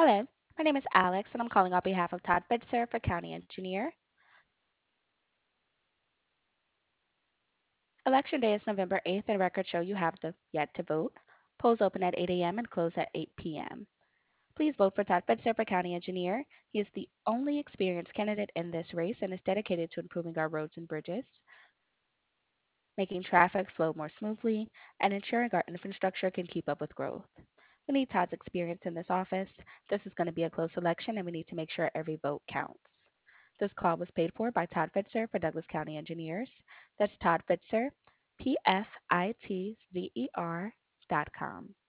Hello, my name is Alex, and I'm calling on behalf of Todd Bitzer for County Engineer. Election day is November 8th, and records show you have the yet to vote. Polls open at 8 a.m. and close at 8 p.m. Please vote for Todd Bitzer for County Engineer. He is the only experienced candidate in this race and is dedicated to improving our roads and bridges, making traffic flow more smoothly, and ensuring our infrastructure can keep up with growth. We need Todd's experience in this office. This is going to be a close election, and we need to make sure every vote counts. This call was paid for by Todd Fitzer for Douglas County Engineers. That's Todd Fitzer, PFITZER.com.